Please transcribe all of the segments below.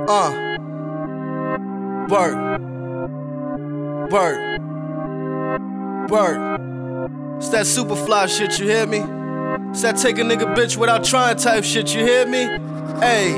Work. It's that super fly shit, you hear me? It's that take a nigga bitch without trying type shit, you hear me? Hey,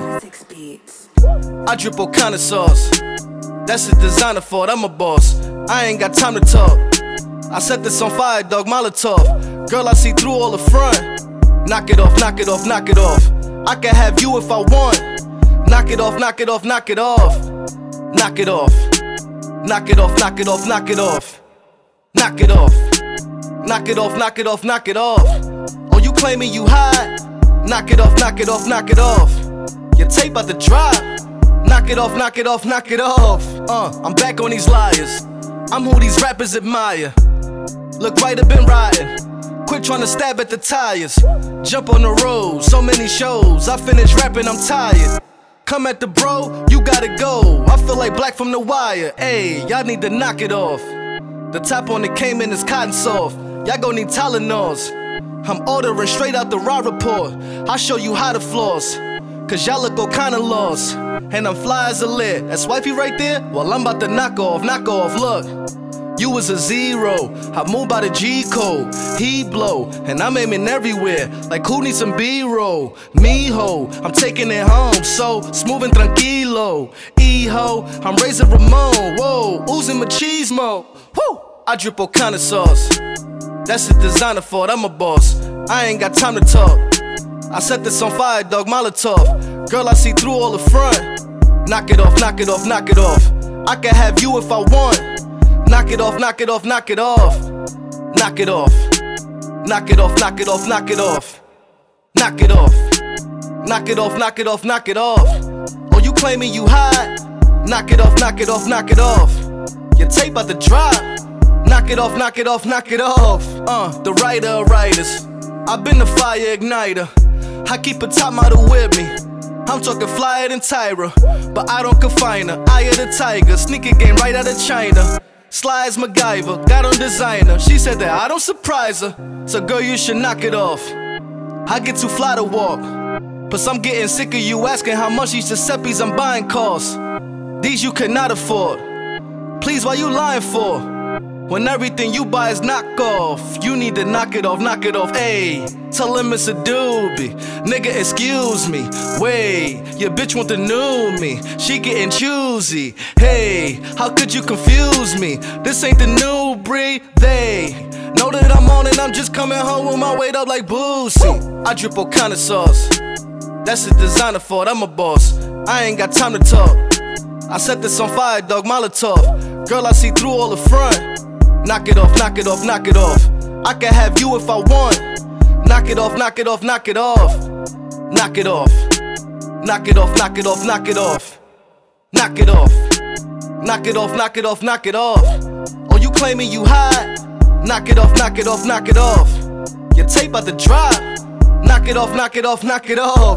I drip all kind of sauce. That's a designer fault, I'm a boss. I ain't got time to talk. I set this on fire, dog, Molotov. Girl, I see through all the front. Knock it off, knock it off, knock it off. I can have you if I want. Knock it off, knock it off, knock it off. Knock it off. Knock it off, knock it off, knock it off. Knock it off. Knock it off, knock it off, knock it off. Oh, you claiming you hot? Knock it off, knock it off, knock it off. Your tape about to drop. Knock it off, knock it off, knock it off. I'm back on these liars. I'm who these rappers admire. Look right, I've been riding. Quit trying to stab at the tires. Jump on the road, so many shows. I finish rapping, I'm tired. Come at the bro, you gotta go. I feel like Black from The Wire. Ayy, y'all need to knock it off. The top on the Cayman is cotton soft. Y'all gon' need Tylenols. I'm ordering straight out the raw report. I'll show you how to floss. Cause y'all look all kinda lost. And I'm fly as a lid. That's wifey right there? Well, I'm about to knock off. Look. You was a zero. I move by the G code. He blow, and I'm aiming everywhere. Like who needs some B-roll? Me ho, I'm taking it home. So smooth and tranquilo. E-ho, I'm raising Ramon. Whoa, oozing machismo. Woo! I drip all kind of sauce. That's a designer fault, I'm a boss. I ain't got time to talk. I set this on fire, dog, Molotov. Girl, I see through all the front. Knock it off, knock it off, knock it off. I can have you if I want. Knock it off, knock it off, knock it off. Knock it off. Knock it off, knock it off, knock it off. Knock it off. Knock it off, knock it off, knock it off. Oh, you claiming you hot? Knock it off, knock it off, knock it off. Your tape about to drop. Knock it off, knock it off, knock it off. The writer of writers. I've been the fire igniter. I keep a top model with me. I'm talking flyer than Tyra, but I don't confine her. Eye of the tiger, sneaker game right out of China. Sly as MacGyver, got on designer. She said that I don't surprise her. So girl, you should knock it off. I get too fly to walk. Plus I'm getting sick of you asking how much these Giuseppe's I'm buying cost. These you cannot afford. Please, why you lying for? When everything you buy is knockoff. You need to knock it off, ayy. Tell him it's a doobie. Nigga, excuse me. Wait, your bitch want the new me. She getting choosy. Hey, how could you confuse me? This ain't the new breed. They know that I'm on and I'm just coming home with my weight up like Boosie. I drip all kind of sauce. That's a designer fault, I'm a boss. I ain't got time to talk. I set this on fire, dog, Molotov. Girl, I see through all the front. Knock it off, knock it off, knock it off. I can have you if I want. Knock it off, knock it off, knock it off. Knock it off. Knock it off, knock it off, knock it off. Knock it off. Knock it off, knock it off, knock it off. Oh, you claiming you hot? Knock it off, knock it off, knock it off. Your tape about to drop. Knock it off, knock it off, knock it off.